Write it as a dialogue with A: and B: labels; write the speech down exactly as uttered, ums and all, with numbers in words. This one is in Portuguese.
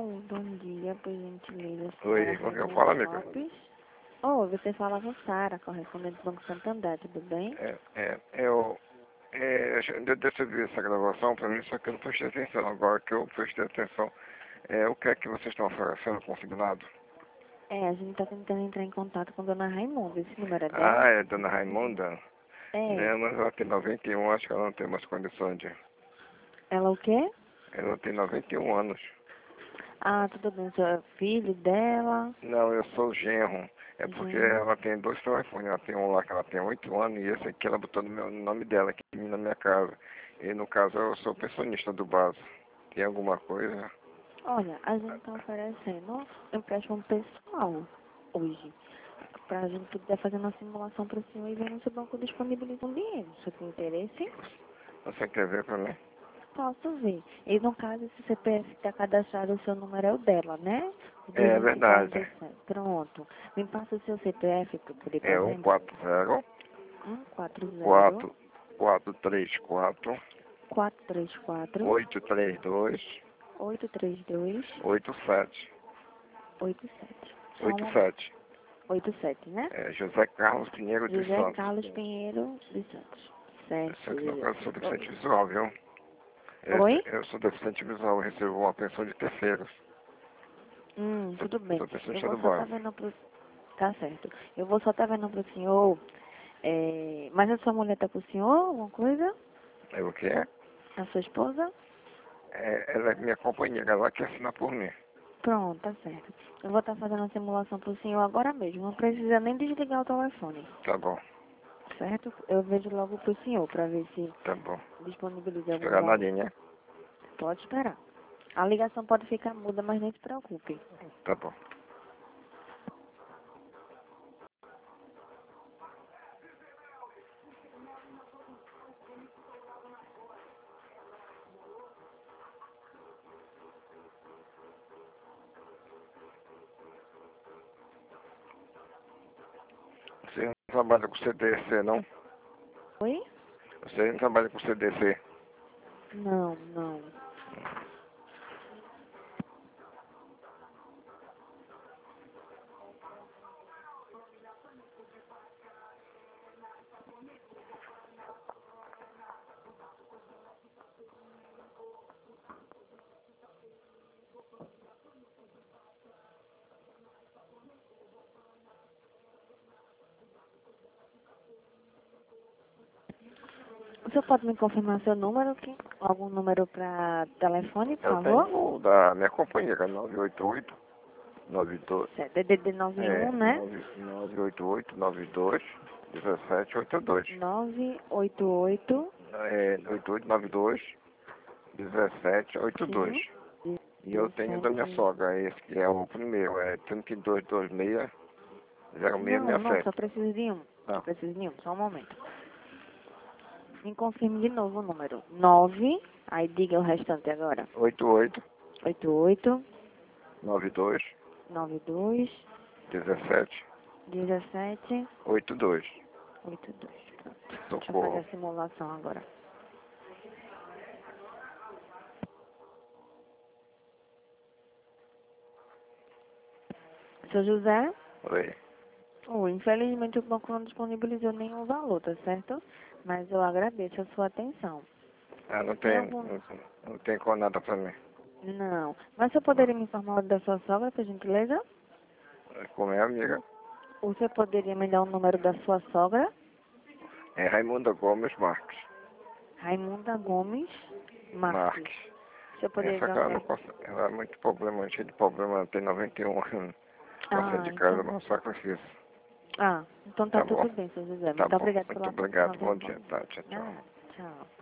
A: Alô, bom dia, por gentileza,
B: Oi,
A: senhora
B: com quem eu
A: Raimundo
B: falo, amiga?
A: Lopes. Oh, você fala com Sara, correspondente do Banco Santander, tudo bem?
B: É, é, eu, é, eu decidi essa gravação pra mim, só que eu não prestei atenção. Agora que eu prestei atenção, é, o que é que vocês estão oferecendo consignado?
A: É, a gente tá tentando entrar em contato com Dona Raimunda, esse número é
B: Ah,
A: dela?
B: é Dona Raimunda?
A: É,
B: Né, mas ela tem noventa e um, acho que ela não tem mais condições de...
A: ela o quê?
B: Ela tem noventa e um anos.
A: Ah, tudo bem, seu é filho dela,
B: Não, eu sou o genro. É porque
A: genro.
B: ela tem dois telefones. Ela tem um lá que ela tem oito anos e esse aqui ela botou no meu no nome dela, aqui na minha casa. E no caso eu sou pensionista do base. Tem alguma coisa?
A: Olha, a gente tá oferecendo empréstimo pessoal hoje, pra gente poder fazer uma simulação pro senhor e ver se o banco disponibiliza um dinheiro. Você tem interesse?
B: Você quer ver pra mim?
A: Posso ver. E no caso, esse C P F que está cadastrado, o seu número é o dela, né? O
B: É verdade.
A: duzentos e quarenta e sete. Pronto. Me passa o seu C P F para eu poder
B: É
A: passar
B: um
A: em
B: quatro zero
A: um quatro zero
B: quatro quatro três quatro
A: quatro três quatro
B: oito três dois
A: oito três dois
B: oito sete
A: oito sete. Só um
B: oito
A: momento.
B: sete.
A: oito sete, né?
B: É José Carlos Pinheiro dos
A: José
B: Santos.
A: Carlos Pinheiro dos Santos.
B: Eu
A: Certo.
B: sou, eu sou deficiente visual, viu? Eu,
A: Oi?
B: eu sou deficiente visual, eu recebo uma pensão de terceiros.
A: Hum,
B: Sou,
A: tudo bem.
B: sou
A: Eu
B: pensionista
A: vou
B: do
A: só estar
B: base.
A: vendo pro... Tá certo. Eu vou só estar vendo pro senhor. É... Mas a sua mulher tá com o senhor? Alguma coisa?
B: É o que é?
A: A sua esposa?
B: É, ela é minha companheira, ela que assina por mim.
A: Pronto, tá certo. Eu vou estar fazendo a simulação pro senhor agora mesmo. Não precisa nem desligar o telefone,
B: Tá bom,
A: certo? Eu vejo logo pro senhor pra ver se
B: tá bom.
A: disponibiliza algum
B: Esperar na
A: valor.
B: linha?
A: Pode esperar. A ligação pode ficar muda, mas nem se preocupe.
B: Tá bom. Você não trabalha com C D C, não?
A: Oi?
B: Você não trabalha com C D C?
A: Não, não. O senhor pode me confirmar seu número aqui? Algum número para telefone, por
B: Eu
A: favor?
B: tenho o da minha companheira, nove oito oito nove dois.
A: Certo. D D D nove um,
B: É,
A: né?
B: nove oito oito nove dois um sete oito dois.
A: nove oito oito,
B: É, oito oito nove dois um sete oito dois.
A: sim,
B: E eu tenho da minha
A: dezessete.
B: sogra, esse que é o primeiro, é trinta e dois vinte e seis zero seis
A: Não,
B: seis
A: não, só
B: sete.
A: preciso de um. Só
B: Tá.
A: preciso de um, só um momento. Me confirme de novo o número. nove, aí diga o restante agora.
B: oito oito
A: oito oito,
B: nove dois
A: nove dois,
B: um sete
A: dezessete,
B: oito dois.
A: oito dois. Pronto. Deixa eu fazer
B: Socorro.
A: a simulação agora. Seu José?
B: Oi.
A: Oh, infelizmente o banco não disponibilizou nenhum valor, tá certo? Mas eu agradeço a sua atenção.
B: Ah, não
A: Tem
B: tem,
A: algum...
B: não, não tem com nada pra mim.
A: Não. Mas você poderia me informar da sua sogra, por gentileza?
B: Como é, amiga?
A: Você poderia me dar o número da sua sogra?
B: É Raimunda Gomes Marques.
A: Raimunda Gomes Marques.
B: Marques.
A: Você poderia
B: Essa
A: dar o
B: cara não
A: número?
B: consegue. Ela é muito problema, cheia de problema. Ela tem noventa e um anos. Não sai
A: Ah,
B: de casa,
A: então.
B: não sacrifício.
A: Ah, então tá
B: Tá bom?
A: tudo bem, seu José.
B: Tá
A: Muito
B: bom.
A: obrigada
B: Muito
A: pela atenção,
B: obrigado.
A: tenha
B: Bom
A: um bom
B: dia.
A: dia.
B: Tá, tchau, tchau.
A: Nada, tchau.